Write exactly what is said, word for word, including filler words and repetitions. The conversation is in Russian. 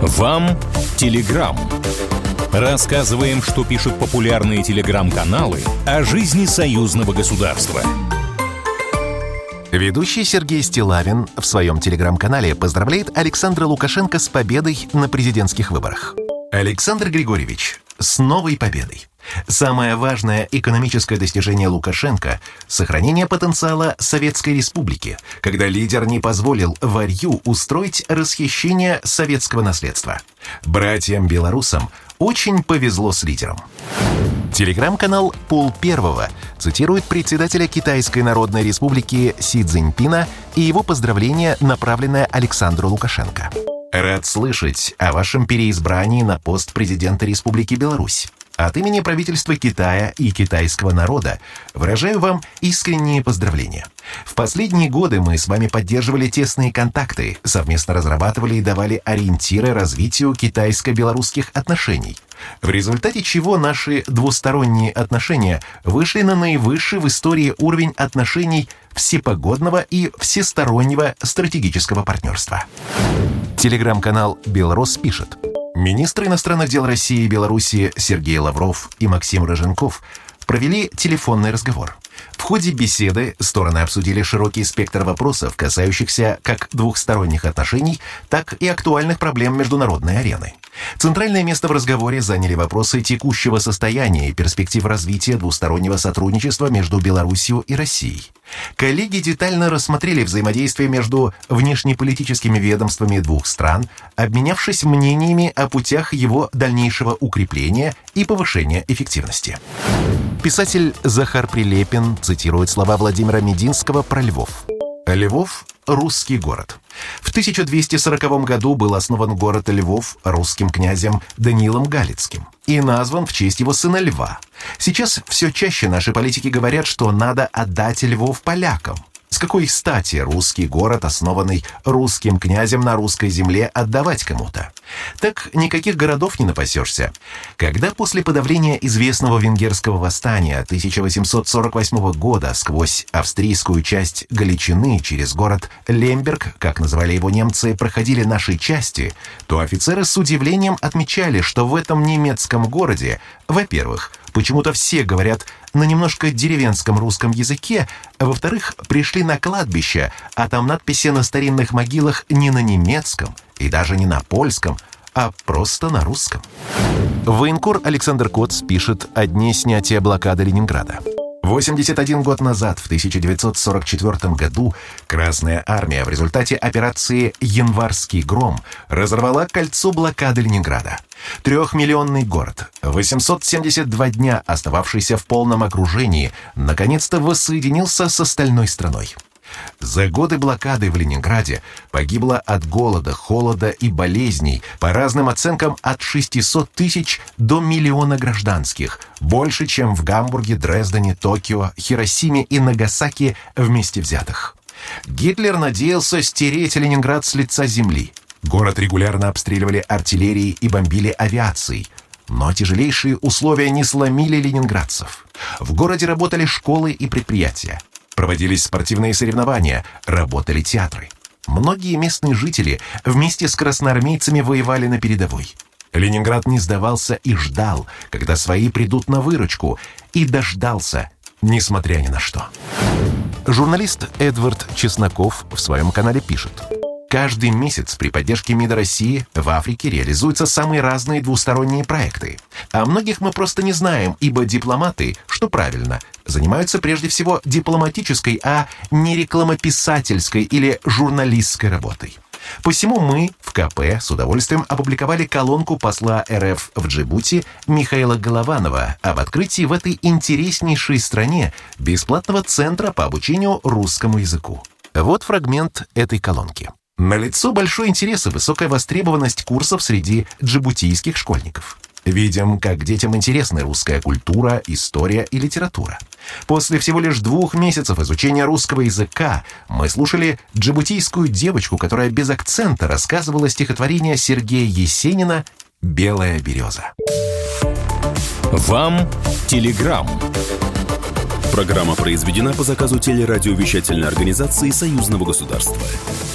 Вам Телеграм. Рассказываем, что пишут популярные телеграм-каналы о жизни союзного государства. Ведущий Сергей Стиллавин в своем телеграм-канале поздравляет Александра Лукашенко с победой на президентских выборах. Александр Григорьевич, с новой победой! Самое важное экономическое достижение Лукашенко – сохранение потенциала Советской Республики, когда лидер не позволил варью устроить расхищение советского наследства. Братьям-белорусам очень повезло с лидером. Телеграм-канал «Пол Первого» цитирует председателя Китайской Народной Республики Си Цзиньпина и его поздравление, направленное Александру Лукашенко. «Рад слышать о вашем переизбрании на пост президента Республики Беларусь. От имени правительства Китая и китайского народа выражаю вам искренние поздравления. В последние годы мы с вами поддерживали тесные контакты, совместно разрабатывали и давали ориентиры развитию китайско-белорусских отношений, в результате чего наши двусторонние отношения вышли на наивысший в истории уровень отношений всепогодного и всестороннего стратегического партнерства». Телеграм-канал «Белрос» пишет: министры иностранных дел России и Беларуси Сергей Лавров и Максим Рыженков провели телефонный разговор. В ходе беседы стороны обсудили широкий спектр вопросов, касающихся как двухсторонних отношений, так и актуальных проблем международной арены. Центральное место в разговоре заняли вопросы текущего состояния и перспектив развития двустороннего сотрудничества между Беларусью и Россией. Коллеги детально рассмотрели взаимодействие между внешнеполитическими ведомствами двух стран, обменявшись мнениями о путях его дальнейшего укрепления и повышения эффективности. Писатель Захар Прилепин цитирует слова Владимира Мединского про Львов. «Львов – русский город. В тысяча двести сороковом году был основан город Львов русским князем Даниилом Галицким и назван в честь его сына Льва. Сейчас все чаще наши политики говорят, что надо отдать Львов полякам. С какой стати русский город, основанный русским князем на русской земле, отдавать кому-то? Так никаких городов не напасешься. Когда после подавления известного венгерского восстания тысяча восемьсот сорок восьмого года сквозь австрийскую часть Галичины через город Лемберг, как называли его немцы, проходили наши части, то офицеры с удивлением отмечали, что в этом немецком городе, во-первых, почему-то все говорят на немножко деревенском русском языке, а во-вторых, пришли на кладбище, а там надписи на старинных могилах не на немецком и даже не на польском, а просто на русском. Военкор Александр Коц пишет о дне снятия блокады Ленинграда. восемьдесят один год назад, в тысяча девятьсот сорок четвёртом году, Красная Армия в результате операции «Январский гром» разорвала кольцо блокады Ленинграда. Трехмиллионный город, восемьсот семьдесят два дня остававшийся в полном окружении, наконец-то воссоединился с остальной страной. За годы блокады в Ленинграде погибло от голода, холода и болезней, по разным оценкам, от шестисот тысяч до миллиона гражданских, больше, чем в Гамбурге, Дрездене, Токио, Хиросиме и Нагасаки вместе взятых. Гитлер надеялся стереть Ленинград с лица земли. Город регулярно обстреливали артиллерией и бомбили авиацией. Но тяжелейшие условия не сломили ленинградцев. В городе работали школы и предприятия. Проводились спортивные соревнования, работали театры. Многие местные жители вместе с красноармейцами воевали на передовой. Ленинград не сдавался и ждал, когда свои придут на выручку, и дождался, несмотря ни на что. Журналист Эдвард Чесноков в своем канале пишет: каждый месяц при поддержке МИДа России в Африке реализуются самые разные двусторонние проекты. О многих мы просто не знаем, ибо дипломаты, что правильно, занимаются прежде всего дипломатической, а не рекламописательской или журналистской работой. Посему мы в ка пэ с удовольствием опубликовали колонку посла эр эф в Джибути Михаила Голованова об открытии в этой интереснейшей стране бесплатного центра по обучению русскому языку. Вот фрагмент этой колонки. Налицо большой интерес и высокая востребованность курсов среди джибутийских школьников. Видим, как детям интересны русская культура, история и литература. После всего лишь двух месяцев изучения русского языка мы слушали джибутийскую девочку, которая без акцента рассказывала стихотворение Сергея Есенина «Белая береза». Вам Телеграм. Программа произведена по заказу телерадиовещательной организации Союзного государства.